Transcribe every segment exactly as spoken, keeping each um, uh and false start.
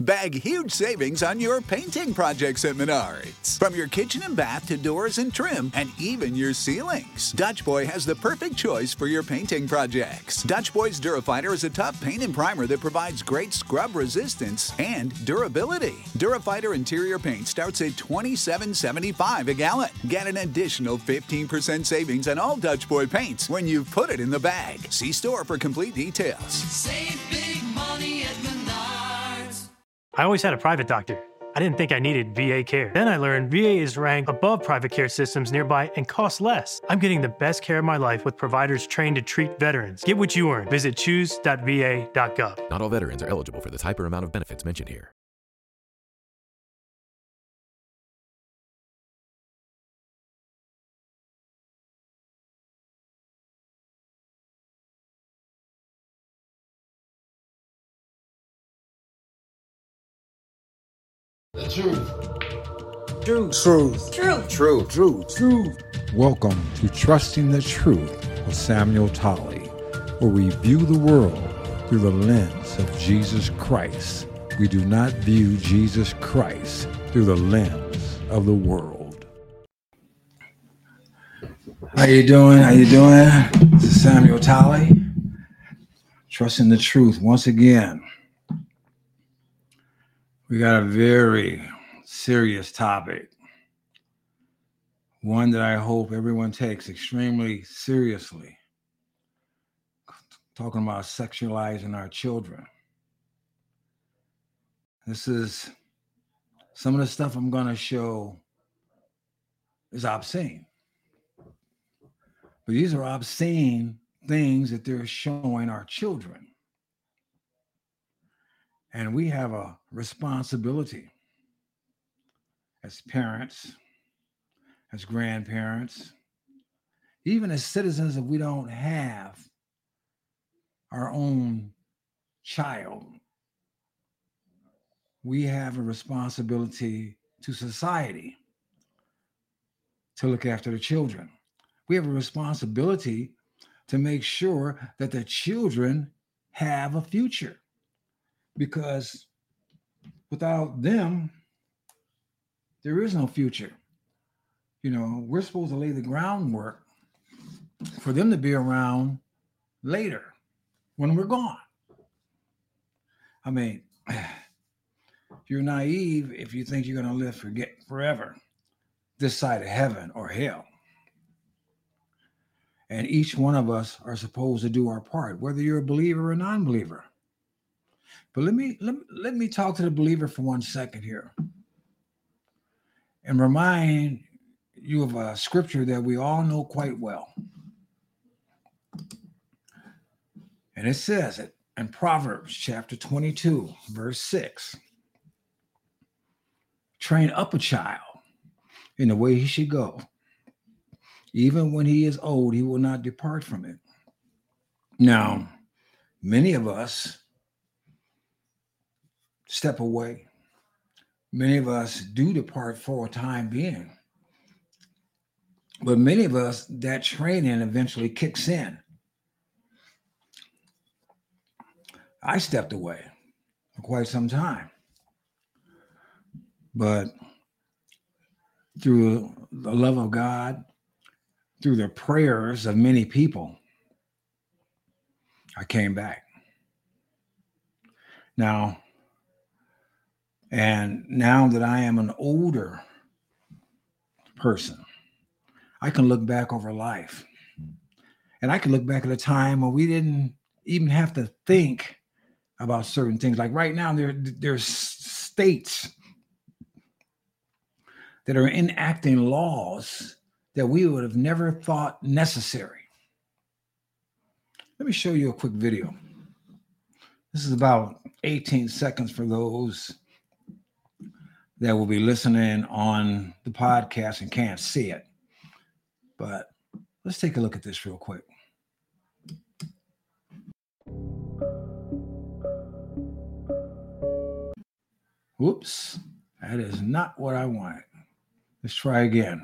Bag huge savings on your painting projects at Menards. From your kitchen and bath to doors and trim, and even your ceilings, Dutch Boy has the perfect choice for your painting projects. Dutch Boy's Durafighter is a tough paint and primer that provides great scrub resistance and durability. Durafighter interior paint starts at twenty-seven seventy-five a gallon. Get an additional fifteen percent savings on all Dutch Boy paints when you put it in the bag. See store for complete details. Save big money at Menards. I always had a private doctor. I didn't think I needed V A care. Then I learned V A is ranked above private care systems nearby and costs less. I'm getting the best care of my life with providers trained to treat veterans. Get what you earn. Visit choose dot v a dot gov. Not all veterans are eligible for the type or amount of benefits mentioned here. The truth. Truth. Truth. Truth. Truth. Truth. Truth. Welcome to Trusting the Truth with Samuel Tolley, where we view the world through the lens of Jesus Christ. We do not view Jesus Christ through the lens of the world. How you doing? How you doing? This is Samuel Tolley. Trusting the Truth once again. We got a very serious topic, one that I hope everyone takes extremely seriously. Talking about sexualizing our children. This is some of the stuff I'm going to show is obscene. But these are obscene things that they're showing our children. And we have a responsibility as parents, as grandparents, even as citizens, if we don't have our own child, we have a responsibility to society to look after the children. We have a responsibility to make sure that the children have a future. Because without them, there is no future. You know, we're supposed to lay the groundwork for them to be around later when we're gone. I mean, you're naive if you think you're going to live forget forever this side of heaven or hell. And each one of us are supposed to do our part, whether you're a believer or a non-believer. But let me, let, let me talk to the believer for one second here and remind you of a scripture that we all know quite well. And it says it in Proverbs chapter twenty-two, verse six. Train up a child in the way he should go. Even when he is old, he will not depart from it. Now, many of us step away. Many of us do depart for a time being. But many of us, that training eventually kicks in. I stepped away for quite some time. But through the love of God, through the prayers of many people, I came back. Now, and now that I am an older person, I can look back over life. And I can look back at a time when we didn't even have to think about certain things. Like right now, there, there's states that are enacting laws that we would have never thought necessary. Let me show you a quick video. This is about eighteen seconds for those that will be listening on the podcast and can't see it. But let's take a look at this real quick. Whoops, that is not what I wanted. Let's try again.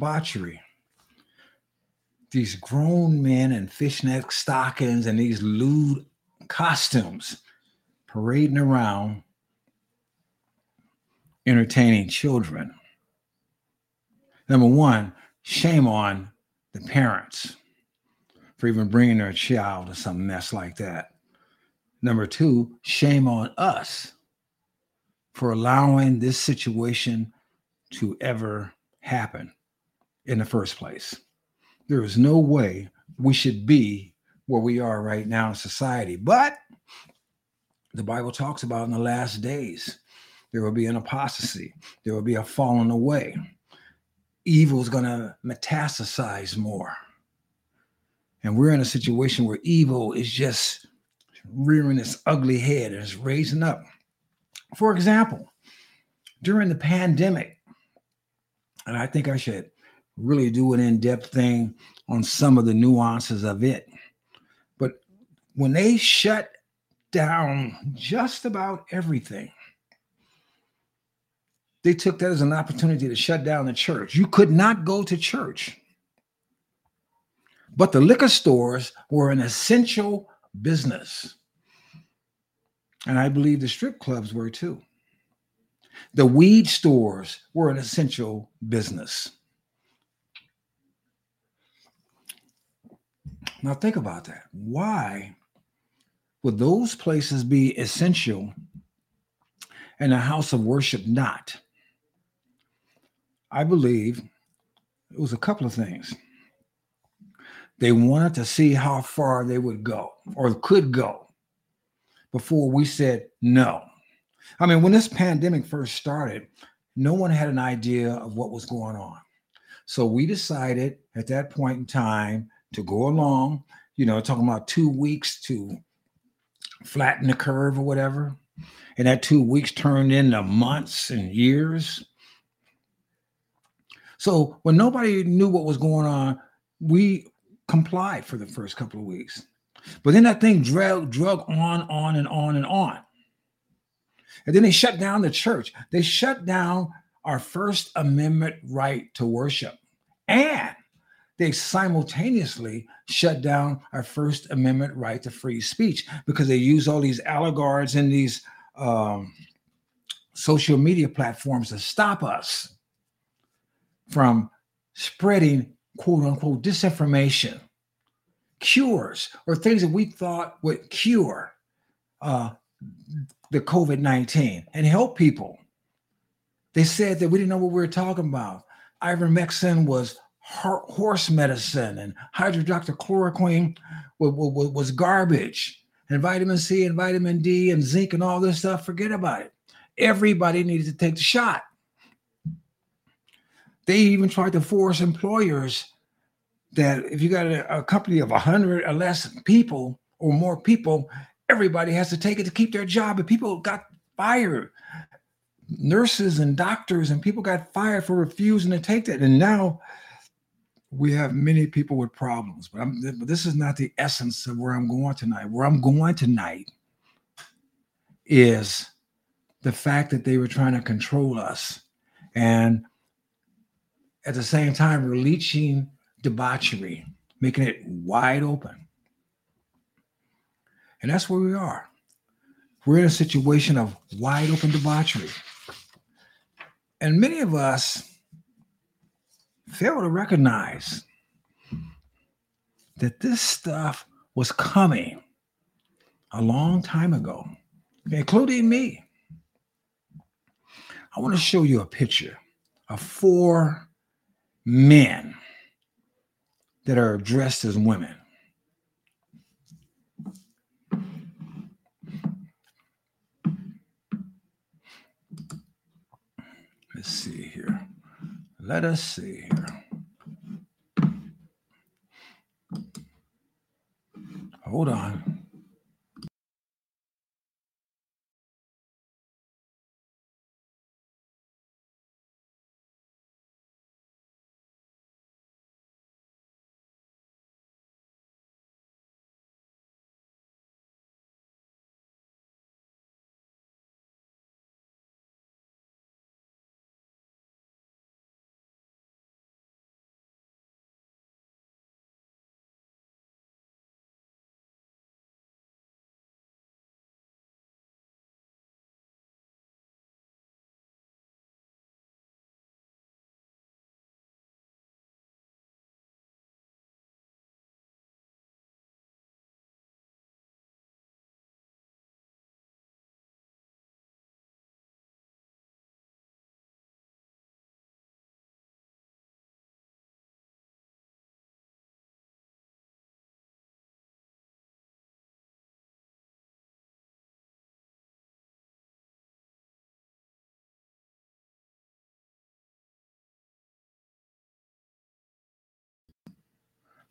debauchery. These grown men in fishnet stockings and these lewd costumes parading around, entertaining children. Number one, shame on the parents for even bringing their child to some mess like that. Number two, shame on us for allowing this situation to ever happen in the first place. There is no way we should be where we are right now in society. But the Bible talks about in the last days, there will be an apostasy. There will be a falling away. Evil is going to metastasize more. And we're in a situation where evil is just rearing its ugly head and is raising up. For example, during the pandemic, and I think I should really do an in-depth thing on some of the nuances of it. But when they shut down just about everything, they took that as an opportunity to shut down the church. You could not go to church. But the liquor stores were an essential business. And I believe the strip clubs were too. The weed stores were an essential business. Now think about that. Why would those places be essential and a house of worship not? I believe it was a couple of things. They wanted to see how far they would go or could go before we said no. I mean, when this pandemic first started, no one had an idea of what was going on. So we decided at that point in time to go along, you know, talking about two weeks to flatten the curve or whatever. And that two weeks turned into months and years. So when nobody knew what was going on, we complied for the first couple of weeks. But then that thing drug, drug on, on, and on and on. And then they shut down the church. They shut down our First Amendment right to worship. And they simultaneously shut down our First Amendment right to free speech because they use all these allegories and these um, social media platforms to stop us from spreading quote unquote disinformation, cures, or things that we thought would cure uh, the covid nineteen and help people. They said that we didn't know what we were talking about. Ivermectin was horse medicine and hydroxychloroquine was, was, was garbage, and vitamin C and vitamin D and zinc and all this stuff, forget about it. Everybody needed to take the shot. They even tried to force employers that if you got a, a company of one hundred or less people or more people, everybody has to take it to keep their job. And people got fired. Nurses and doctors and people got fired for refusing to take that. And now we have many people with problems. But, I'm, but this is not the essence of where I'm going tonight. Where I'm going tonight is the fact that they were trying to control us. And at the same time, releasing debauchery, making it wide open. And that's where we are. We're in a situation of wide open debauchery. And many of us fail to recognize that this stuff was coming a long time ago, including me. I want to show you a picture of four men that are dressed as women. Let's see here. Let us see here. Hold on.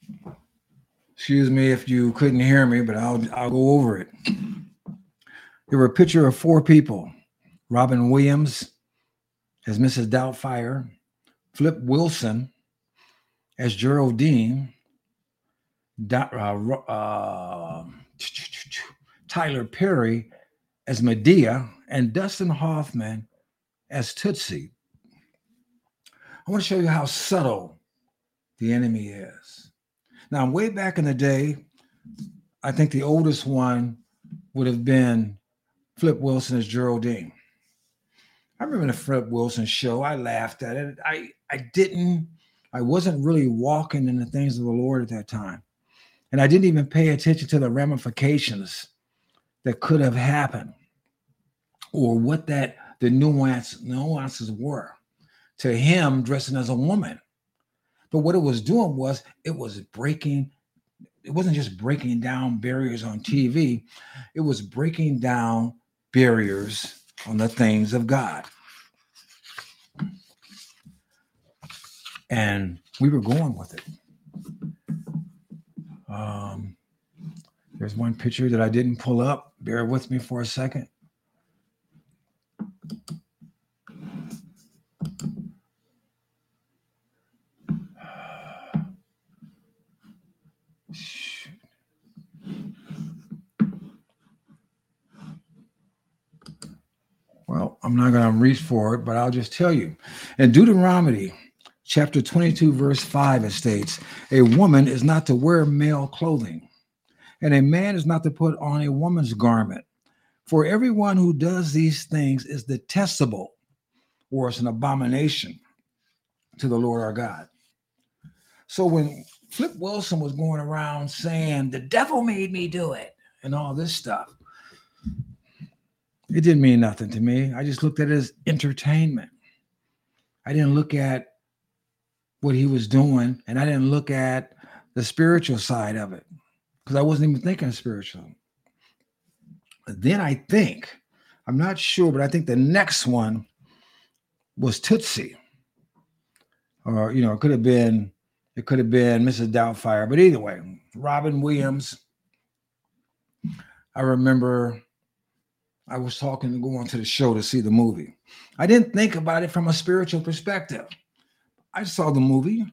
Excuse me if you couldn't hear me, but I'll I'll go over it. There were a picture of four people: Robin Williams as Missus Doubtfire, Flip Wilson as Geraldine, Do, uh, uh, Tyler Perry as Medea, and Dustin Hoffman as Tootsie. I want to show you how subtle the enemy is. Now, way back in the day, I think the oldest one would have been Flip Wilson as Geraldine. I remember the Flip Wilson show. I laughed at it. I, I didn't, I wasn't really walking in the things of the Lord at that time. And I didn't even pay attention to the ramifications that could have happened or what that the nuance, nuances were to him dressing as a woman. But what it was doing was it was breaking, it wasn't just breaking down barriers on T V, it was breaking down barriers on the things of God. And we were going with it. Um, there's one picture that I didn't pull up. Bear with me for a second. Well, I'm not going to reach for it, but I'll just tell you. In Deuteronomy chapter twenty-two, verse five, it states, a woman is not to wear male clothing, and a man is not to put on a woman's garment. For everyone who does these things is detestable, or it's an abomination to the Lord our God. So when Flip Wilson was going around saying, the devil made me do it, and all this stuff, it didn't mean nothing to me. I just looked at it as entertainment. I didn't look at what he was doing, and I didn't look at the spiritual side of it because I wasn't even thinking spiritual. But then I think, I'm not sure, but I think the next one was Tootsie. Or, you know, it could have been, it could have been Missus Doubtfire. But either way, Robin Williams. I remember I was talking to go on to the show to see the movie. I didn't think about it from a spiritual perspective. I saw the movie.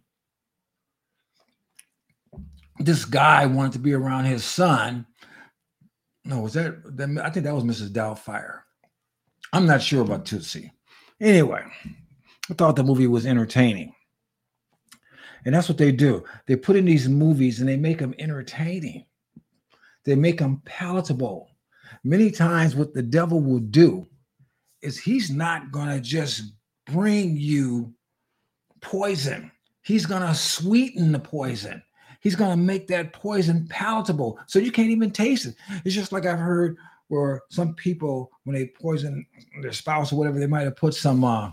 This guy wanted to be around his son. No, was that, I think that was Missus Doubtfire. I'm not sure about Tootsie. Anyway, I thought the movie was entertaining. And that's what they do. They put in these movies and they make them entertaining. They make them palatable. Many times what the devil will do is he's not going to just bring you poison. He's going to sweeten the poison. He's going to make that poison palatable so you can't even taste it. It's just like I've heard where some people, when they poison their spouse or whatever, they might have put some uh,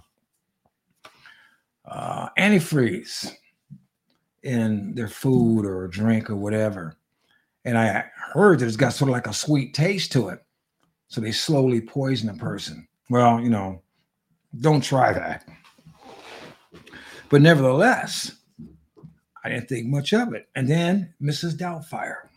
uh, antifreeze in their food or drink or whatever. And I heard that it's got sort of like a sweet taste to it. So they slowly poison a person. Well, you know, don't try that. But nevertheless, I didn't think much of it. And then Missus Doubtfire.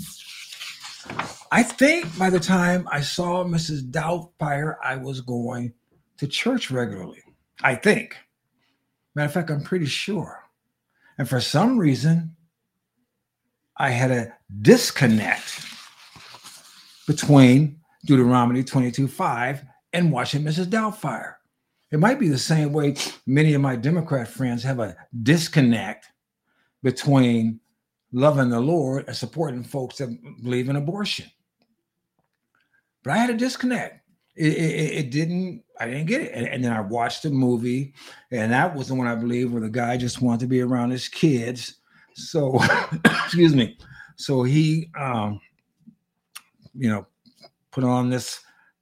I think by the time I saw Missus Doubtfire, I was going to church regularly. I think. Matter of fact, I'm pretty sure. And for some reason, I had a disconnect between Deuteronomy twenty-two five and watching Missus Doubtfire. It might be the same way many of my Democrat friends have a disconnect between loving the Lord and supporting folks that believe in abortion. But I had a disconnect. It, it, it didn't, I didn't get it. And, and then I watched the movie, and that was the one I believe where the guy just wanted to be around his kids. So, excuse me. So he, um, you know, put on this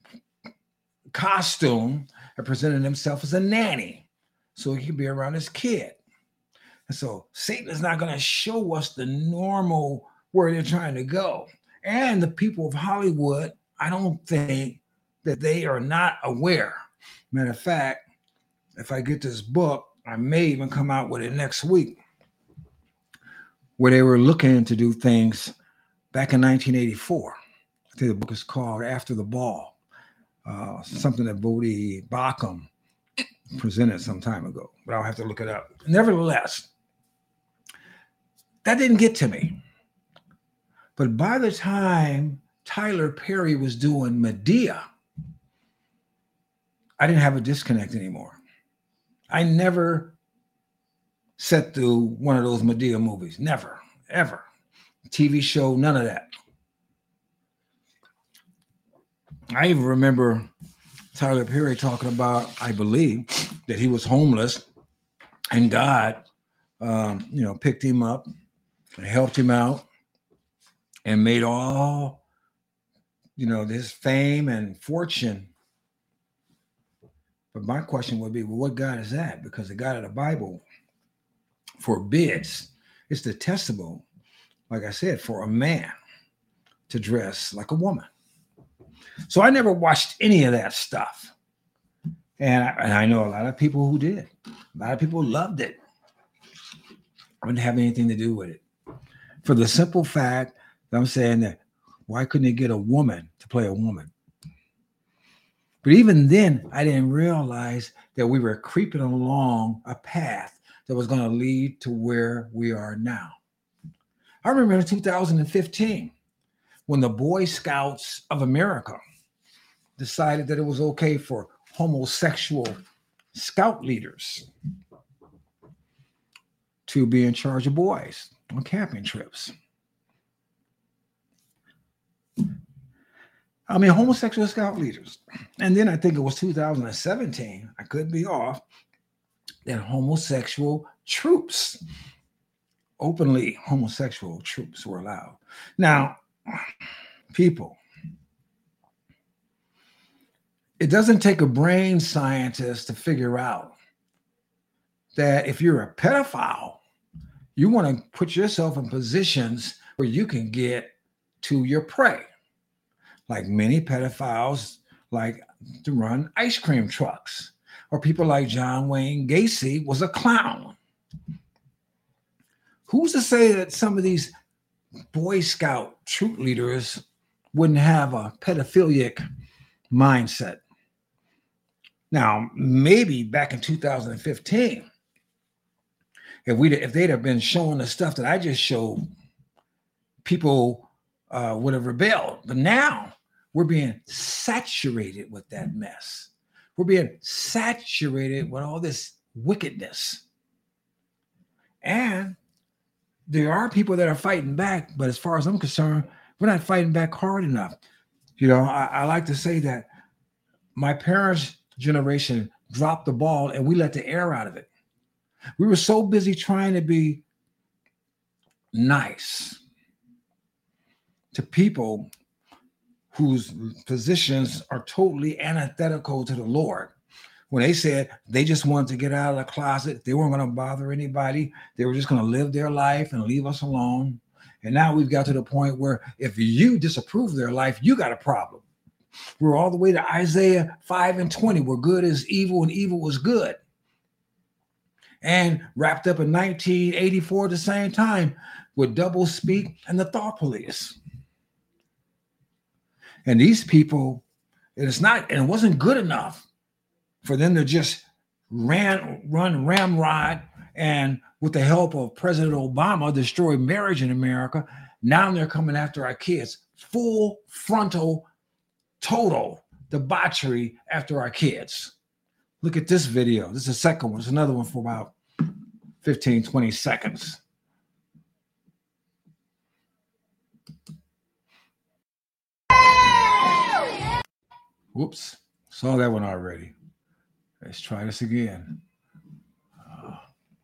costume and presented himself as a nanny so he could be around his kid. And so Satan is not going to show us the normal where they're trying to go. And the people of Hollywood, I don't think that they are not aware. Matter of fact, if I get this book, I may even come out with it next week. where they were looking to do things back in nineteen eighty-four. I think the book is called After the Ball, uh, something that Bodie Bacham presented some time ago, but I'll have to look it up. Nevertheless, that didn't get to me. But by the time Tyler Perry was doing Medea, I didn't have a disconnect anymore. I never sat through one of those Medea movies. Never, ever. T V show, none of that. I even remember Tyler Perry talking about, I believe, that he was homeless and God, um, you know, picked him up and helped him out and made all, you know, this fame and fortune. But my question would be, well, what God is that? Because the God of the Bible forbids, it's detestable, like I said, for a man to dress like a woman. So I never watched any of that stuff. And I, and I know a lot of people who did. A lot of people loved it. I didn't have anything to do with it. For the simple fact that I'm saying that, why couldn't they get a woman to play a woman? But even then, I didn't realize that we were creeping along a path that was going to lead to where we are now. I remember in two thousand fifteen, when the Boy Scouts of America decided that it was okay for homosexual scout leaders to be in charge of boys on camping trips. I mean, homosexual scout leaders. And then I think it was two thousand seventeen, I could be off, that homosexual troops, openly homosexual troops were allowed. Now, people, it doesn't take a brain scientist to figure out that if you're a pedophile, you want to put yourself in positions where you can get to your prey. Like many pedophiles like to run ice cream trucks, or people like John Wayne Gacy was a clown. Who's to say that some of these Boy Scout troop leaders wouldn't have a pedophilic mindset? Now, maybe back in two thousand fifteen, if we if they'd have been showing the stuff that I just showed, people uh, would have rebelled. But now we're being saturated with that mess. We're being saturated with all this wickedness. And there are people that are fighting back, but as far as I'm concerned, we're not fighting back hard enough. You know, I, I like to say that my parents' generation dropped the ball and we let the air out of it. We were so busy trying to be nice to people whose positions are totally antithetical to the Lord. When they said they just wanted to get out of the closet, they weren't going to bother anybody. They were just going to live their life and leave us alone. And now we've got to the point where if you disapprove of their life, you got a problem. We're all the way to Isaiah five and twenty, where good is evil and evil is good. And wrapped up in nineteen eighty-four at the same time with double speak and the thought police. And these people, and it's not, and it wasn't good enough for them to just ran, run ramrod and with the help of President Obama, destroy marriage in America. Now they're coming after our kids. Full frontal, total debauchery after our kids. Look at this video. This is the second one. It's another one for about fifteen, twenty seconds. Whoops, saw that one already. Let's try this again. Uh,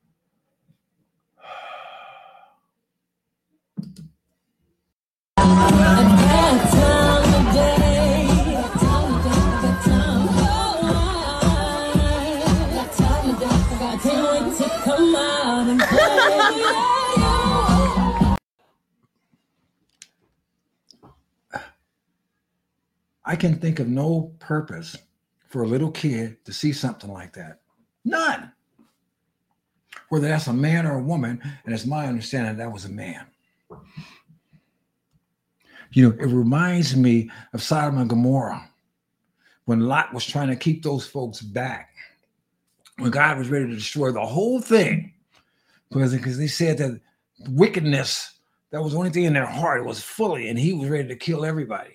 I can think of no purpose for a little kid to see something like that. None. whether that's a man or a woman, and it's my understanding that was a man. You know, it reminds me of Sodom and Gomorrah when Lot was trying to keep those folks back, when God was ready to destroy the whole thing, because, because they said that wickedness, that was the only thing in their heart, it was fully, and he was ready to kill everybody.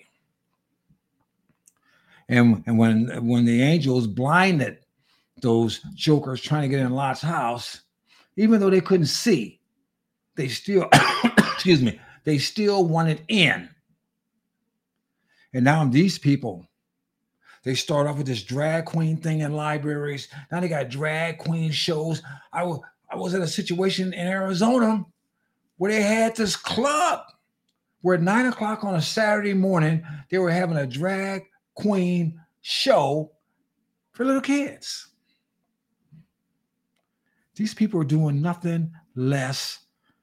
And, and when, when the angels blinded those jokers trying to get in Lot's house, even though they couldn't see, they still, excuse me, they still wanted in. And now these people, they start off with this drag queen thing in libraries. Now they got drag queen shows. I was, I was at a situation in Arizona where they had this club where at nine o'clock on a Saturday morning, they were having a drag queen show for little kids. These people are doing nothing less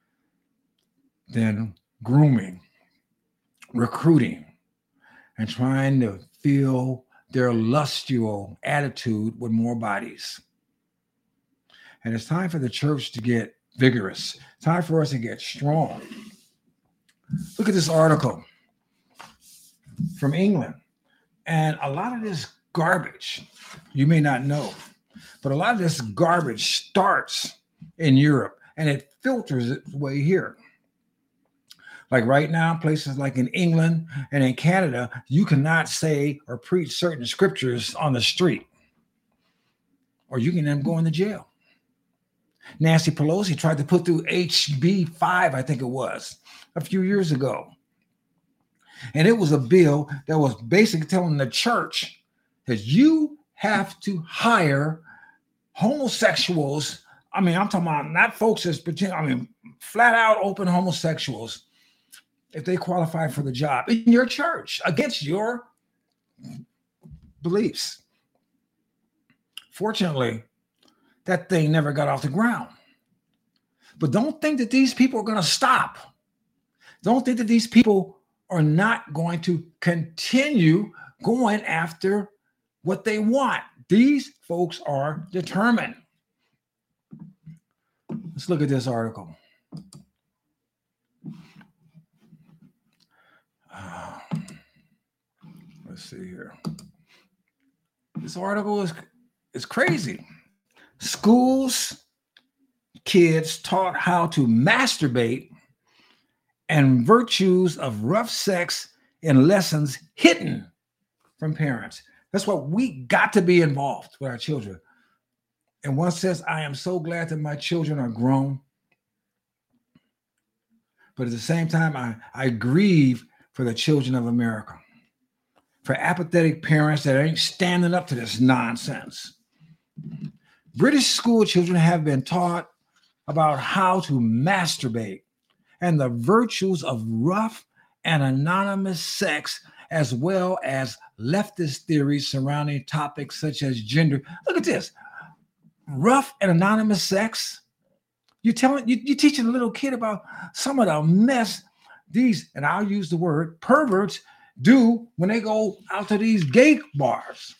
than grooming, recruiting, and trying to fill their lustful attitude with more bodies. And it's time for the church to get vigorous. Time for us to get strong. Look at this article from England. And a lot of this garbage, you may not know, but a lot of this garbage starts in Europe and it filters its way here. Like right now, places like in England and in Canada, you cannot say or preach certain scriptures on the street, or you can end up going to jail. Nancy Pelosi tried to put through H B five, I think it was, a few years ago. And it was a bill that was basically telling the church that you have to hire homosexuals. I mean, I'm talking about not folks that's pretend, I mean, flat out open homosexuals, if they qualify for the job in your church against your beliefs. Fortunately, that thing never got off the ground. But don't think that these people are going to stop. Don't think that these people are not going to continue going after what they want. These folks are determined. Let's look at this article. Uh, let's see here. This article is, is crazy. Schools, kids taught how to masturbate and virtues of rough sex in lessons hidden from parents. That's why we got to be involved with our children. And one says, I am so glad that my children are grown. But at the same time, I, I grieve for the children of America, for apathetic parents that ain't standing up to this nonsense. British school children have been taught about how to masturbate and the virtues of rough and anonymous sex, as well as leftist theories surrounding topics such as gender. Look at this. Rough and anonymous sex. You're telling, you, you're teaching a little kid about some of the mess these, and I'll use the word, perverts do when they go out to these gay bars.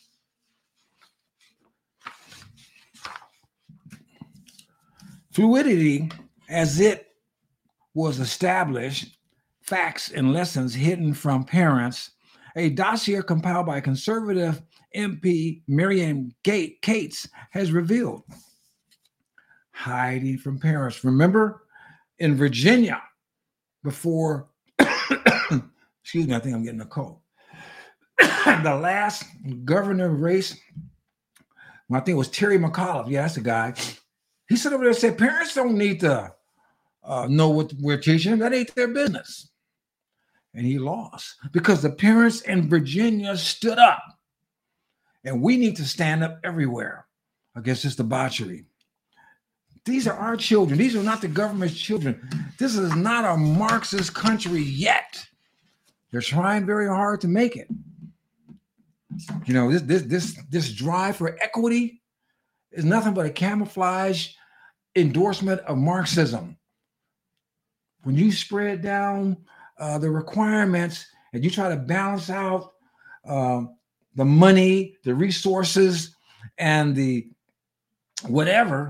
Fluidity, as it was established, facts and lessons hidden from parents, a dossier compiled by conservative M P Miriam Cates has revealed. Hiding from parents. Remember in Virginia, before, excuse me, I think I'm getting a cold. The last governor race, well, I think it was Terry McAuliffe. Yeah, that's the guy. He stood over there and said, parents don't need to uh, know what we're teaching. That ain't their business. And he lost because the parents in Virginia stood up. And we need to stand up everywhere against this debauchery. These are our children. These are not the government's children. This is not a Marxist country yet. They're trying very hard to make it. You know, this this this this drive for equity is nothing but a camouflage endorsement of Marxism. When you spread down uh, the requirements and you try to balance out uh, the money, the resources, and the whatever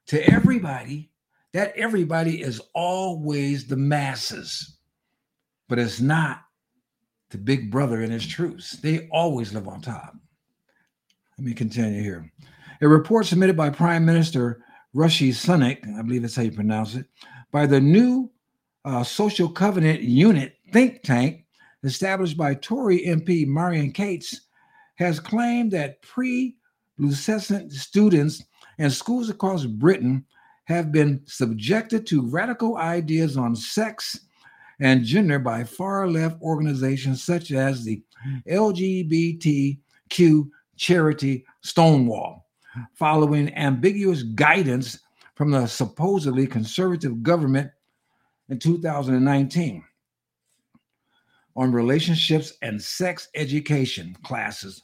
to everybody, that everybody is always the masses, but it's not the big brother and his troops. They always live on top. Let me continue here. A report submitted by Prime Minister Rishi Sunak, I believe that's how you pronounce it, by the new uh, Social Covenant Unit think tank established by Tory M P Marion Cates, has claimed that pre-adolescent students in schools across Britain have been subjected to radical ideas on sex and gender by far-left organizations such as the L G B T Q charity Stonewall, following ambiguous guidance from the supposedly conservative government in two thousand nineteen on relationships and sex education classes.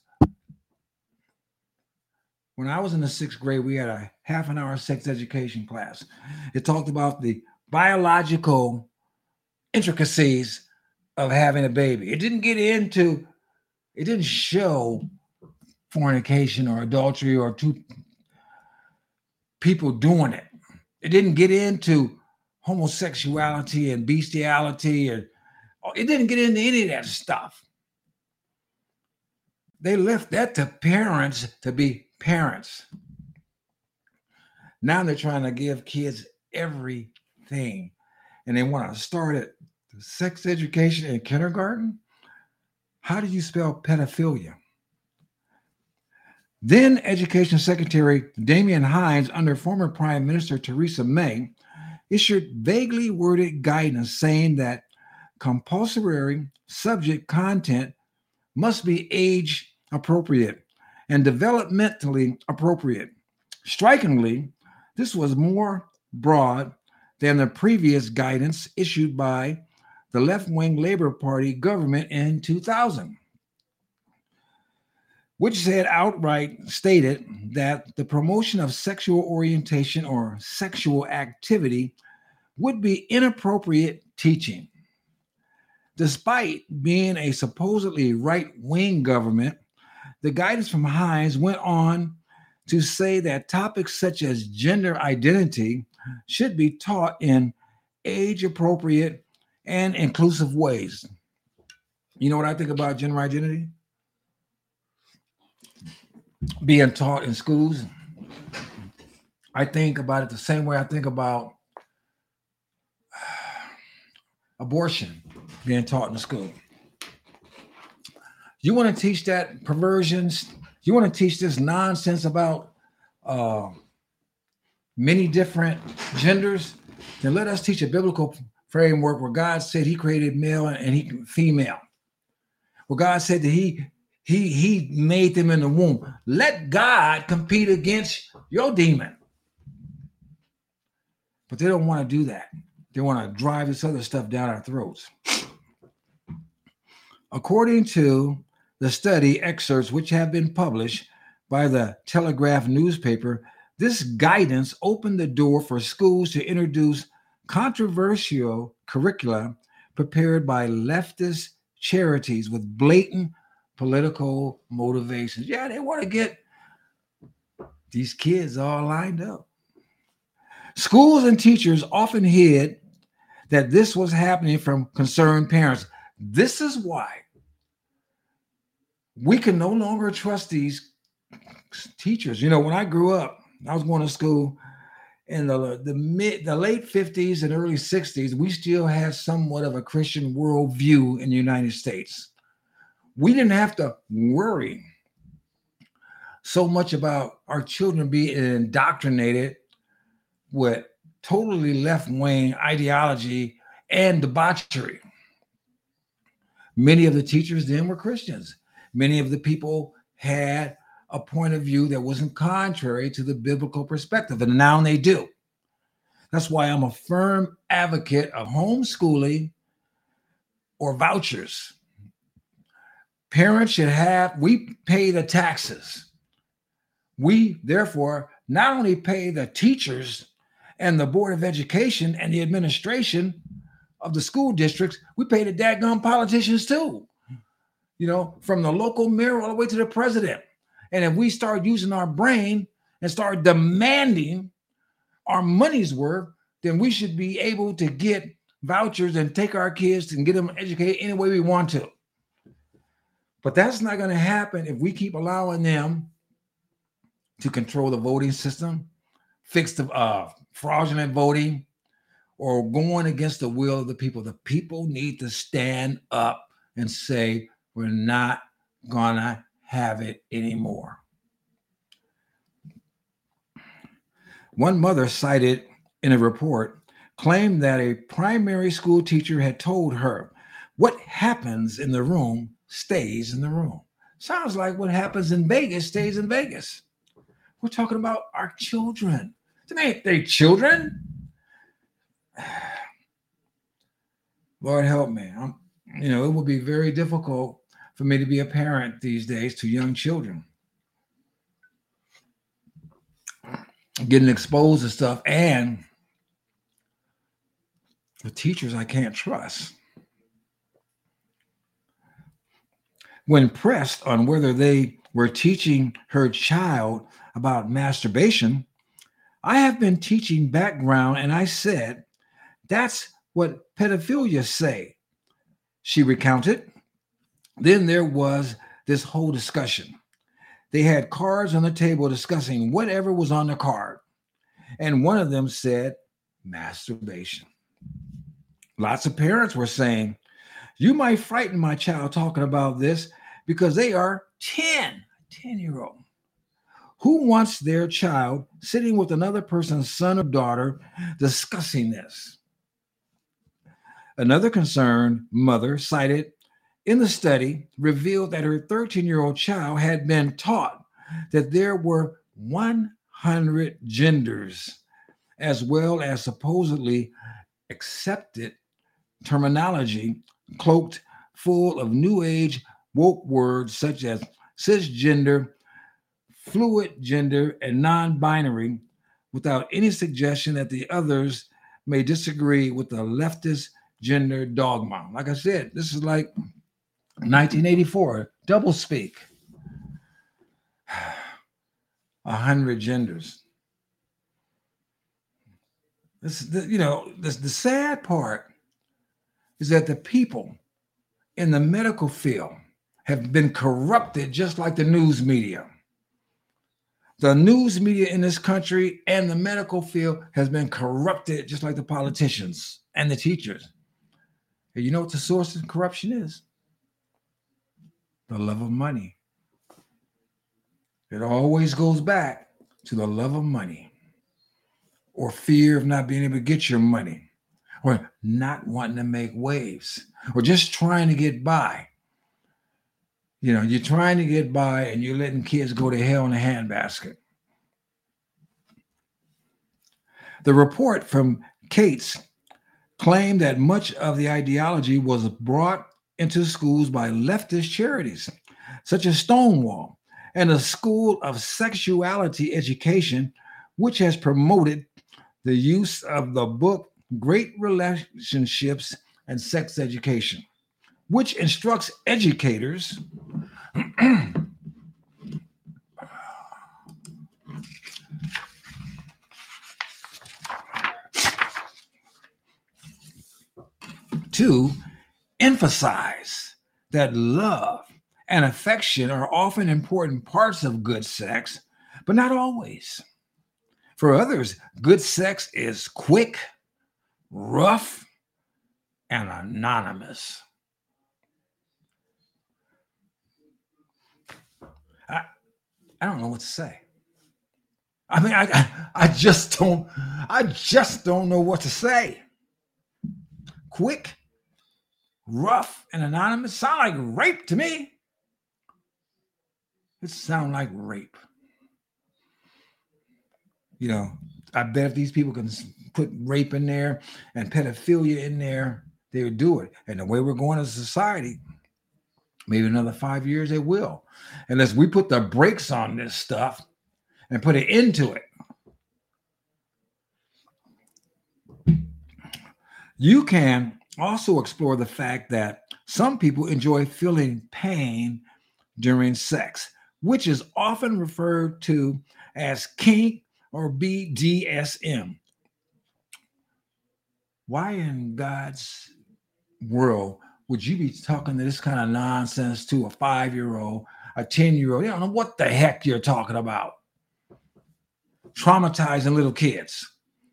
When I was in the sixth grade, we had a half an hour sex education class. It talked about the biological intricacies of having a baby. It didn't get into, it didn't show fornication or adultery or two people doing it. It didn't get into homosexuality and bestiality, and it didn't get into any of that stuff. They left that to parents to be parents. Now they're trying to give kids everything, and they want to start at sex education in kindergarten. How do you spell pedophilia? Then Education Secretary Damian Hinds, under former Prime Minister Theresa May, issued vaguely worded guidance saying that compulsory subject content must be age appropriate and developmentally appropriate. Strikingly, this was more broad than the previous guidance issued by the left-wing Labour Party government in two thousand, which said outright stated that the promotion of sexual orientation or sexual activity would be inappropriate teaching. Despite being a supposedly right-wing government, the guidance from Hinds went on to say that topics such as gender identity should be taught in age-appropriate and inclusive ways. You know what I think about gender identity? Being taught in schools. I think about it the same way I think about abortion being taught in school. You want to teach that perversions? You want to teach this nonsense about uh, many different genders? Then let us teach a biblical framework where God said he created male and he female. Where God said that he he he made them in the womb. Let God compete against your demon. But they don't want to do that. They want to drive this other stuff down our throats. According to the study excerpts which have been published by the Telegraph newspaper, this guidance opened the door for schools to introduce controversial curricula prepared by leftist charities with blatant political motivations. Yeah, they want to get these kids all lined up. Schools and teachers often hid that this was happening from concerned parents. This is why we can no longer trust these teachers. You know, when I grew up, I was going to school in the, the mid, the late fifties and early sixties. We still had somewhat of a Christian worldview in the United States. We didn't have to worry so much about our children being indoctrinated with totally left-wing ideology and debauchery. Many of the teachers then were Christians. Many of the people had a point of view that wasn't contrary to the biblical perspective, and now they do. That's why I'm a firm advocate of homeschooling or vouchers. Parents should have, we pay the taxes. We, therefore, not only pay the teachers and the Board of Education and the administration of the school districts, we pay the dadgum politicians too. You know, from the local mayor all the way to the president. And if we start using our brain and start demanding our money's worth, then we should be able to get vouchers and take our kids and get them educated any way we want to. But that's not going to happen if we keep allowing them to control the voting system, fix the uh, fraudulent voting, or going against the will of the people. The people need to stand up and say, we're not going to have it anymore. One mother cited in a report claimed that a primary school teacher had told her, what happens in the room stays in the room. Sounds like what happens in Vegas stays in Vegas. We're talking about our children. They, they children? Lord help me. I'm, you know, it will be very difficult for me to be a parent these days to young children. Getting exposed to stuff, and the teachers I can't trust. When pressed on whether they were teaching her child about masturbation, I have been teaching background, and I said, that's what pedophilia say, she recounted. Then there was this whole discussion. They had cards on the table discussing whatever was on the card. And one of them said masturbation. Lots of parents were saying, you might frighten my child talking about this because they are ten, ten-year-old. Who wants their child sitting with another person's son or daughter discussing this? Another concerned mother cited in the study revealed that her thirteen-year-old child had been taught that there were one hundred genders, as well as supposedly accepted terminology cloaked full of new age woke words such as cisgender, fluid gender, and non-binary, without any suggestion that the others may disagree with the leftist gender dogma. Like I said, this is like nineteen eighty-four, double speak. A hundred genders. This, the, you know, this, the sad part is that the people in the medical field have been corrupted just like the news media. The news media in this country and the medical field has been corrupted just like the politicians and the teachers. And you know what the source of corruption is? The love of money. It always goes back to the love of money, or fear of not being able to get your money, or not wanting to make waves, or just trying to get by. You know, you're trying to get by and you're letting kids go to hell in a handbasket. The report from Cates claimed that much of the ideology was brought into schools by leftist charities, such as Stonewall, and a school of sexuality education, which has promoted the use of the book Great Relationships and Sex Education, which instructs educators to emphasize that love and affection are often important parts of good sex, but not always. For others, good sex is quick, rough, and anonymous. I, I don't know what to say. I mean, I, I, I just don't, I just don't know what to say. Quick, rough, and anonymous sound like rape to me. It sounds like rape. You know, I bet if these people can put rape in there and pedophilia in there, they would do it. And the way we're going as a society, maybe another five years they will. Unless we put the brakes on this stuff and put it into it. You can also explore the fact that some people enjoy feeling pain during sex, which is often referred to as kink or B D S M. Why in God's world would you be talking to this kind of nonsense to a five-year-old, a ten-year-old? You don't know what the heck you're talking about. Traumatizing little kids.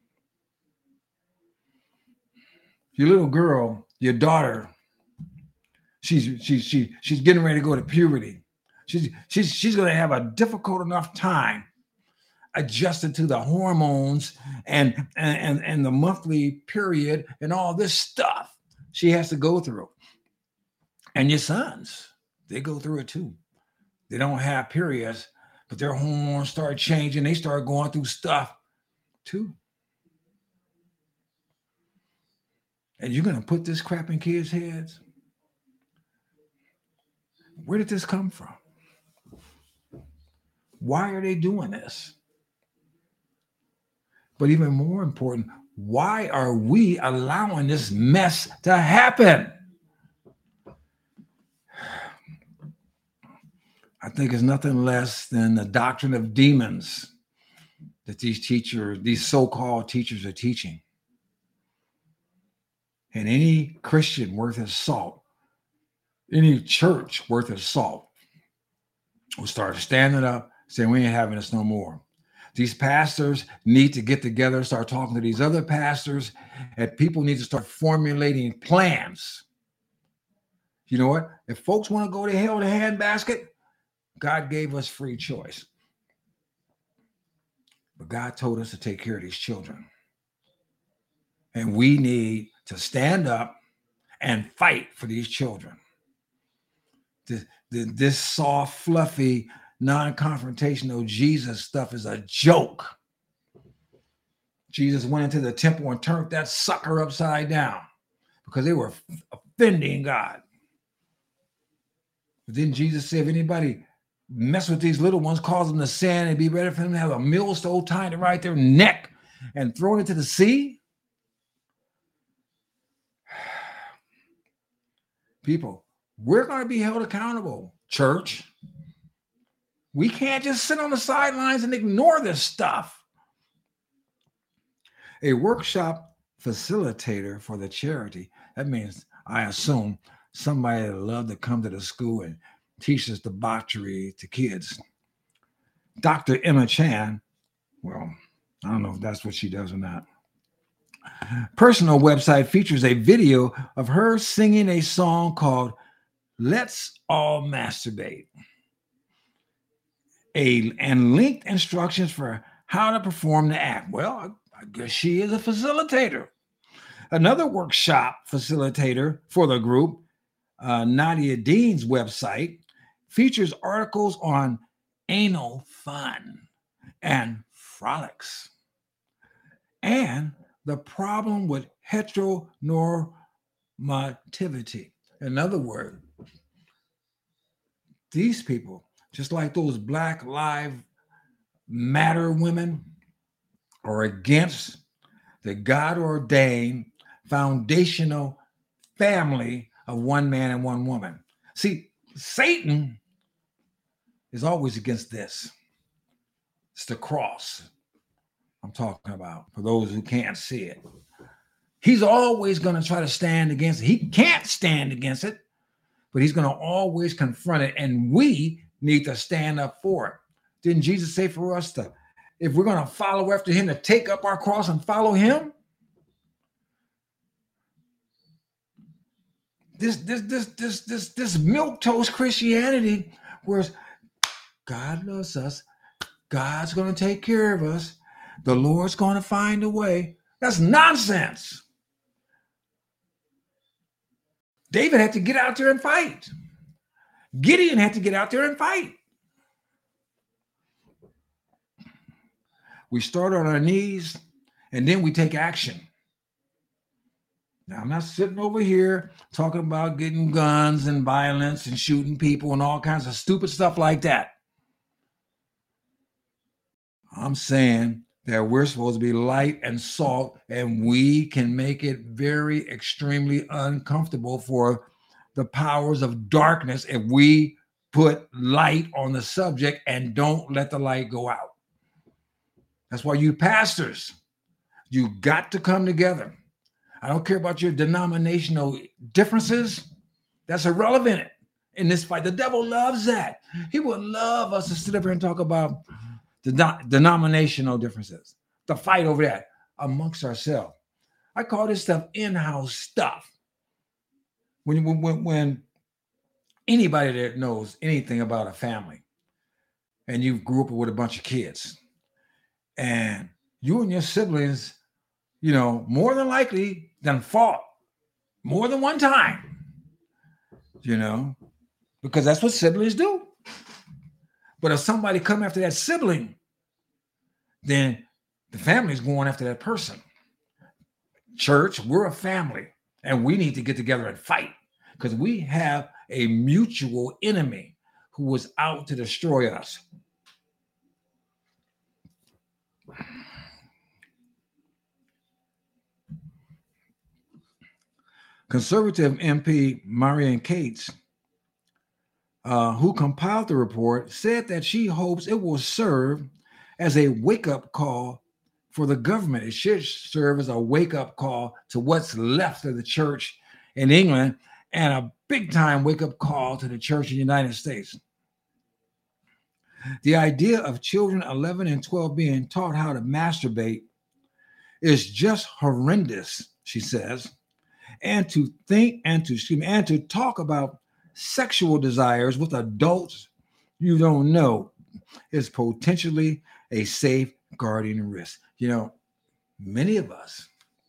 Your little girl, your daughter, she's she's she, she's getting ready to go to puberty. She's she's she's going to have a difficult enough time adjusted to the hormones and, and, and the monthly period and all this stuff she has to go through. And your sons, they go through it too. They don't have periods, but their hormones start changing. They start going through stuff too. And you're going to put this crap in kids' heads? Where did this come from? Why are they doing this? But even more important, why are we allowing this mess to happen? I think it's nothing less than the doctrine of demons that these teachers, these so-called teachers are teaching. And any Christian worth his salt, any church worth his salt will start standing up saying, we ain't having this no more. These pastors need to get together and start talking to these other pastors, and people need to start formulating plans. You know what? If folks want to go to hell in a handbasket, God gave us free choice. But God told us to take care of these children. And we need to stand up and fight for these children. This, this soft, fluffy, non-confrontational Jesus stuff is a joke. Jesus went into the temple and turned that sucker upside down because they were offending God. But didn't Jesus say if anybody mess with these little ones, cause them to sin, and be ready for them to have a millstone tied around their neck and thrown into the sea? People, we're going to be held accountable, church. We can't just sit on the sidelines and ignore this stuff. A workshop facilitator for the charity, that means, I assume, somebody that love to come to the school and teach this debauchery to kids. Doctor Emma Chan, well, I don't know if that's what she does or not. Personal website features a video of her singing a song called Let's All Masturbate. A, and linked instructions for how to perform the act. Well, I guess she is a facilitator. Another workshop facilitator for the group, uh, Nadia Dean's website, features articles on anal fun and frolics and the problem with heteronormativity. In other words, these people, just like those Black Lives Matter women, are against the God-ordained foundational family of one man and one woman. See, Satan is always against this. It's the cross I'm talking about, for those who can't see it. He's always going to try to stand against it. He can't stand against it, but he's going to always confront it, and we need to stand up for it. Didn't Jesus say for us to, if we're going to follow after him, to take up our cross and follow him? This, this, this, this, this, this milquetoast Christianity, where God loves us, God's going to take care of us, the Lord's going to find a way. That's nonsense. David had to get out there and fight. Gideon had to get out there and fight. We start on our knees and then we take action. Now, I'm not sitting over here talking about getting guns and violence and shooting people and all kinds of stupid stuff like that. I'm saying that we're supposed to be light and salt, and we can make it very extremely uncomfortable for the powers of darkness if we put light on the subject and don't let the light go out. That's why you pastors, you got to come together. I don't care about your denominational differences. That's irrelevant in this fight. The devil loves that. He would love us to sit up here and talk about the de- denominational differences, the fight over that amongst ourselves. I call this stuff in-house stuff. When, when, when anybody that knows anything about a family and you grew up with a bunch of kids and you and your siblings, you know, more than likely done fought more than one time, you know, because that's what siblings do. But if somebody come after that sibling, then the family's going after that person. Church, we're a family, and we need to get together and fight because we have a mutual enemy who was out to destroy us. Conservative M P Marian Cates, uh, who compiled the report, said that she hopes it will serve as a wake-up call for the government. It should serve as a wake-up call to what's left of the church in England and a big-time wake-up call to the church in the United States. The idea of children eleven and twelve being taught how to masturbate is just horrendous, she says. And to think and to excuse me, and to talk about sexual desires with adults you don't know is potentially a safeguarding risk. You know, many of us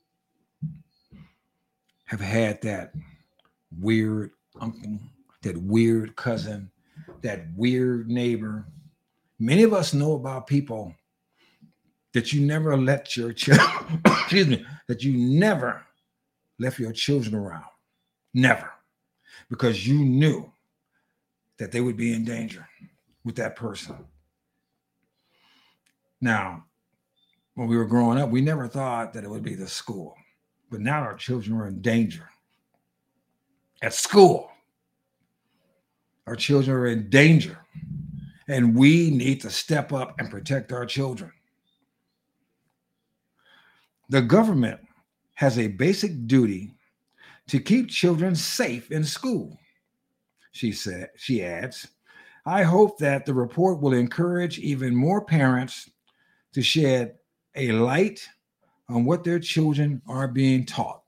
have had that weird uncle, that weird cousin, that weird neighbor. Many of us know about people that you never let your children, excuse me, that you never left your children around. Never. Because you knew that they would be in danger with that person. Now, when we were growing up, we never thought that it would be the school. But now our children are in danger. At school, our children are in danger. And we need to step up and protect our children. The government has a basic duty to keep children safe in school, she said. She adds, I hope that the report will encourage even more parents to shed a light on what their children are being taught.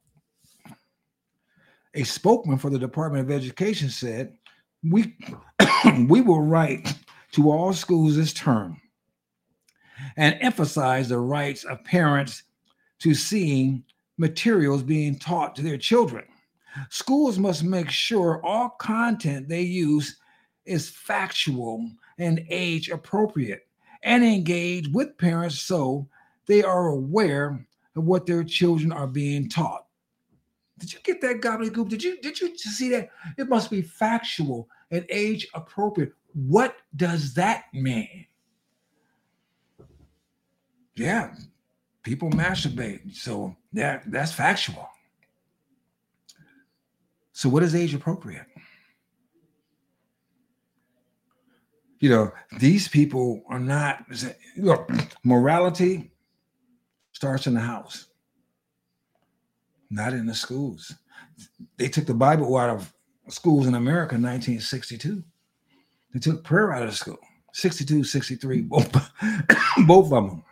A spokesman for the Department of Education said, we, we will write to all schools this term and emphasize the rights of parents to seeing materials being taught to their children. Schools must make sure all content they use is factual and age appropriate and engage with parents so they are aware of what their children are being taught. Did you get that gobbledygook? Did you did you see that? It must be factual and age appropriate. What does that mean? Yeah, people masturbate. So that, that's factual. So what is age appropriate? You know, these people are not, look, morality starts in the house, not in the schools. They took the Bible out of schools in America in nineteen sixty-two. They took prayer out of school, sixty-two, sixty-three, both, both of them.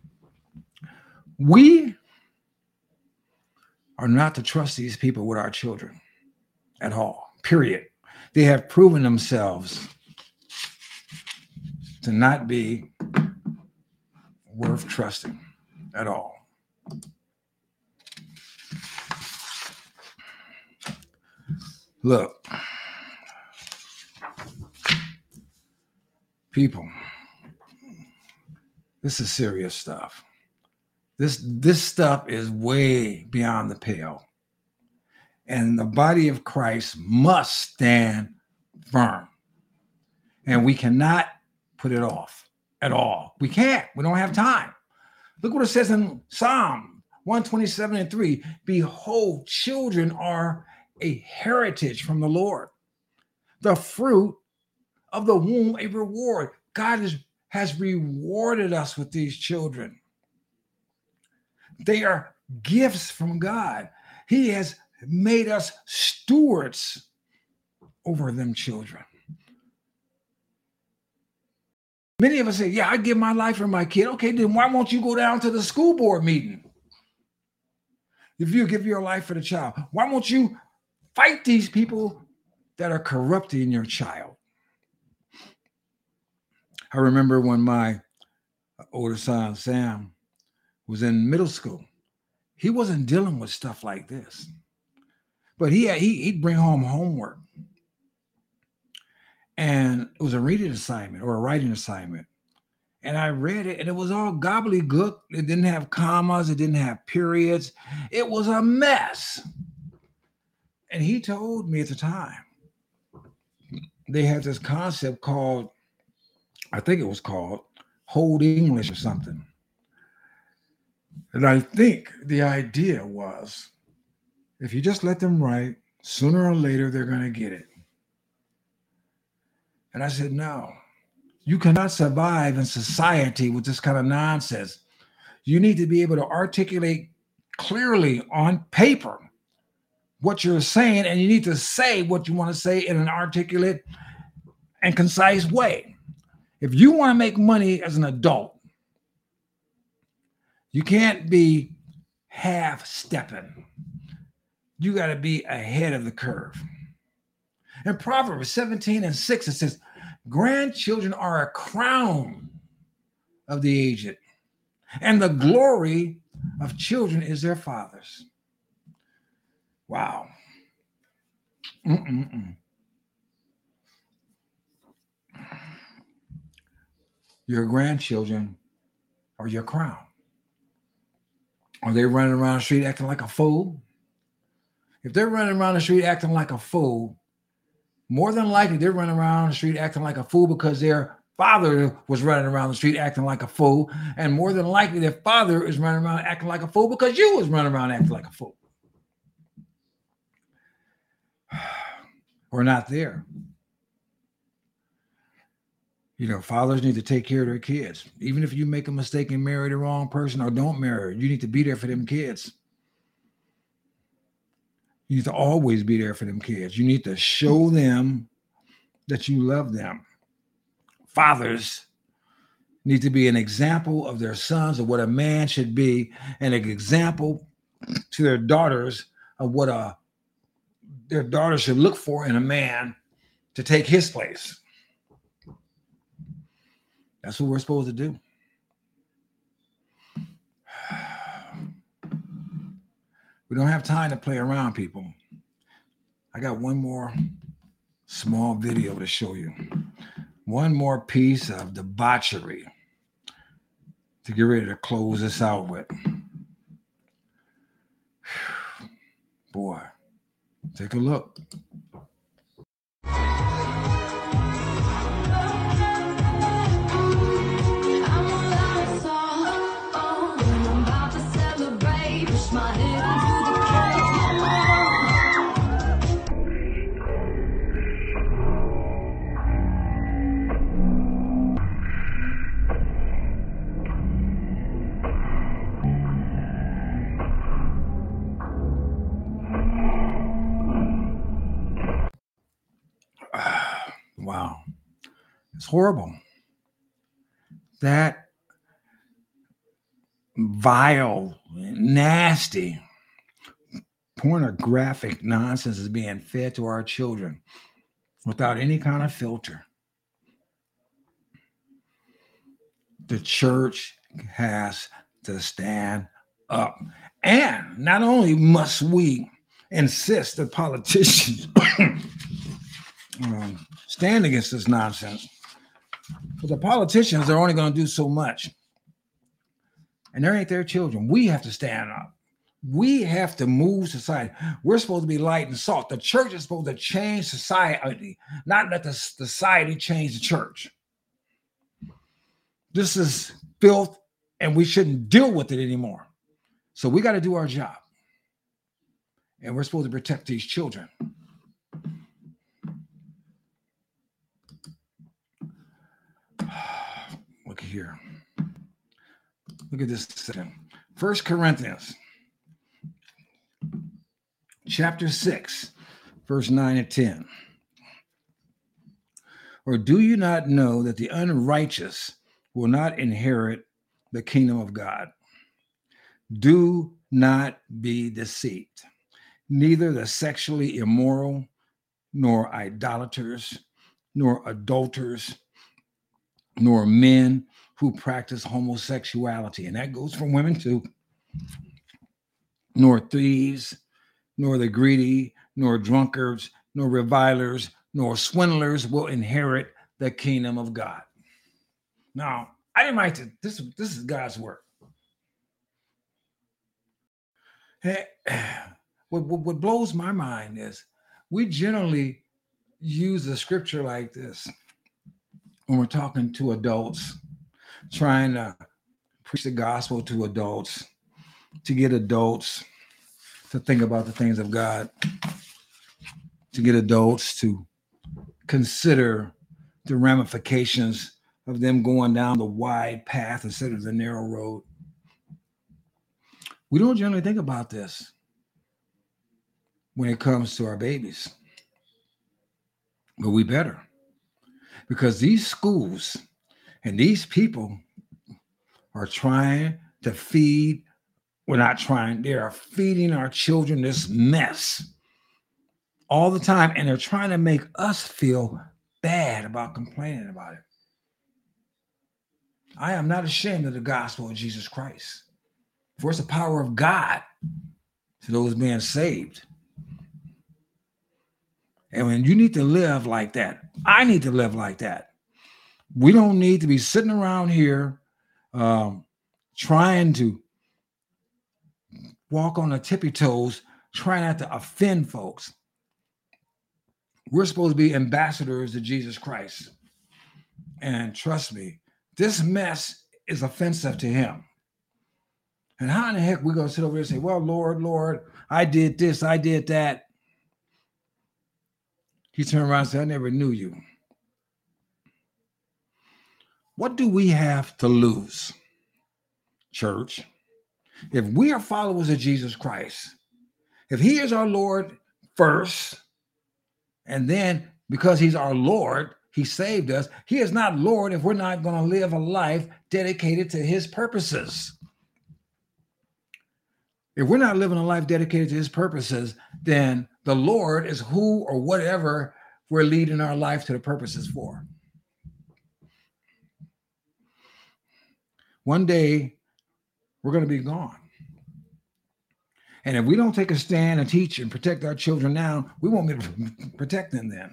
We are not to trust these people with our children at all, period. They have proven themselves to not be worth trusting at all. Look, people, this is serious stuff. This, this stuff is way beyond the pale. And the body of Christ must stand firm. And we cannot put it off at all. We can't. We don't have time. Look what it says in Psalm one twenty-seven and three. Behold, children are a heritage from the Lord. The fruit of the womb, a reward. God is has rewarded us with these children. They are gifts from God. He has made us stewards over them children. Many of us say, yeah, I give my life for my kid. Okay, then why won't you go down to the school board meeting? If you give your life for the child, why won't you fight these people that are corrupting your child? I remember when my older son, Sam, was in middle school. He wasn't dealing with stuff like this. But he, he, he'd bring home homework. And it was a reading assignment or a writing assignment. And I read it, and it was all gobbledygook. It didn't have commas. It didn't have periods. It was a mess. And he told me at the time, they had this concept called, I think it was called Hold English or something. And I think the idea was, if you just let them write, sooner or later, they're going to get it. And I said, no, you cannot survive in society with this kind of nonsense. You need to be able to articulate clearly on paper what you're saying, and you need to say what you want to say in an articulate and concise way. If you want to make money as an adult, you can't be half-stepping. You got to be ahead of the curve. In Proverbs seventeen and six, it says, grandchildren are a crown of the aged, and the glory of children is their fathers. Wow. Mm-mm-mm. Your grandchildren are your crown. Are they running around the street acting like a fool? If they're running around the street acting like a fool, more than likely they're running around the street acting like a fool because their father was running around the street acting like a fool. And more than likely their father is running around acting like a fool because you was running around acting like a fool. Or not there. You know, fathers need to take care of their kids. Even if you make a mistake and marry the wrong person or don't marry her, you need to be there for them kids. You need to always be there for them kids. You need to show them that you love them. Fathers need to be an example of their sons of what a man should be, and an example to their daughters of what a their daughters should look for in a man to take his place. That's what we're supposed to do. We don't have time to play around, people. I got one more small video to show you. One more piece of debauchery to get ready to close this out with. Boy, take a look. Wow. It's horrible. That vile, nasty, pornographic nonsense is being fed to our children without any kind of filter. The church has to stand up. And not only must we insist that politicians um, stand against this nonsense, but the politicians are only going to do so much. And there ain't their children. We have to stand up. We have to move society. We're supposed to be light and salt. The church is supposed to change society, not let the society change the church. This is filth, and we shouldn't deal with it anymore. So we got to do our job. And we're supposed to protect these children. look here. Look at this second. First Corinthians chapter six, verse nine and ten. Or do you not know that the unrighteous will not inherit the kingdom of God? Do not be deceived. Neither the sexually immoral, nor idolaters, nor adulterers, nor men who practice homosexuality, and that goes for women too, nor thieves, nor the greedy, nor drunkards, nor revilers, nor swindlers will inherit the kingdom of God. Now, I didn't write this. This, this is God's word. Hey, what, what, what blows my mind is we generally use the scripture like this when we're talking to adults, trying to preach the gospel to adults, to get adults to think about the things of God, to get adults to consider the ramifications of them going down the wide path instead of the narrow road. We don't generally think about this when it comes to our babies, but we better, because these schools and these people are trying to feed, we're not trying, they are feeding our children this mess all the time, and they're trying to make us feel bad about complaining about it. I am not ashamed of the gospel of Jesus Christ, for it's the power of God to those being saved. And when you need to live like that, I need to live like that. We don't need to be sitting around here um, trying to walk on the tippy toes, trying not to offend folks. We're supposed to be ambassadors of Jesus Christ. And trust me, this mess is offensive to him. And how in the heck we going to sit over here and say, well, Lord, Lord, I did this, I did that. He turned around and said, I never knew you. What do we have to lose, church? If we are followers of Jesus Christ, if he is our Lord first, and then because he's our Lord, he saved us, he is not Lord if we're not going to live a life dedicated to his purposes. If we're not living a life dedicated to his purposes, then the Lord is who or whatever we're leading our life to the purposes for. One day, we're going to be gone. And if we don't take a stand and teach and protect our children now, we won't be able to protect them then.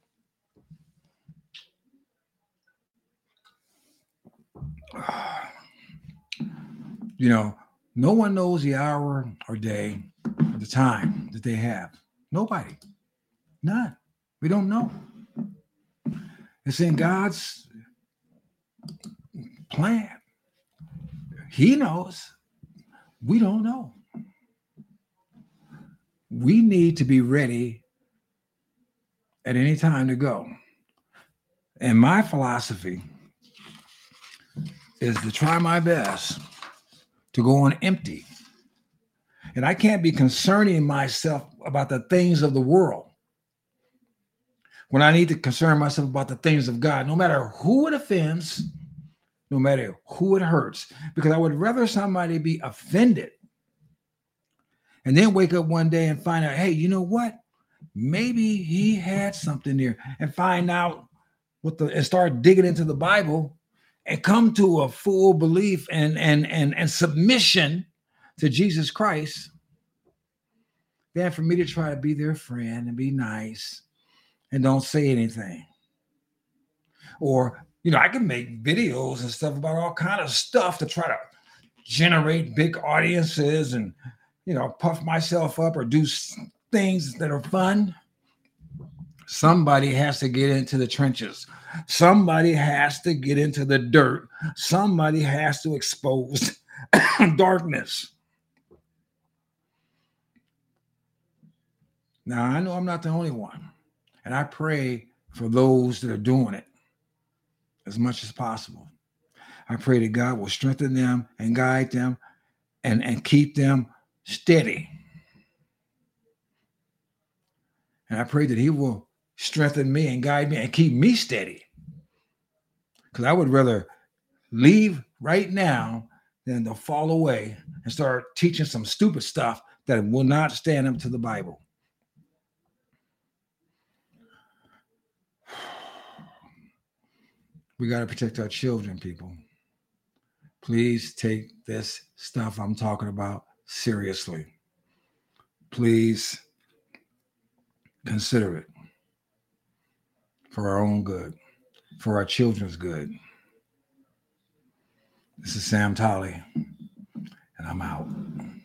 You know, no one knows the hour or day or the time that they have. Nobody. None. We don't know. It's in God's plan. He knows. We don't know. We need to be ready at any time to go. And my philosophy is to try my best to go on empty. And I can't be concerning myself about the things of the world when I need to concern myself about the things of God, no matter who it offends, no matter who it hurts, because I would rather somebody be offended and then wake up one day and find out, hey, you know what? Maybe he had something there, and find out what the, and start digging into the Bible and come to a full belief and, and, and, and submission to Jesus Christ, than for me to try to be their friend and be nice and don't say anything. Or, you know, I can make videos and stuff about all kind of stuff to try to generate big audiences and, you know, puff myself up or do things that are fun. Somebody has to get into the trenches. Somebody has to get into the dirt. Somebody has to expose darkness. Now, I know I'm not the only one, and I pray for those that are doing it as much as possible. I pray that God will strengthen them and guide them and, and keep them steady. And I pray that he will strengthen me and guide me and keep me steady. Because I would rather leave right now than to fall away and start teaching some stupid stuff that will not stand up to the Bible. We got to protect our children, people. Please take this stuff I'm talking about seriously. Please consider it for our own good, for our children's good. This is Sam Tolley, and I'm out.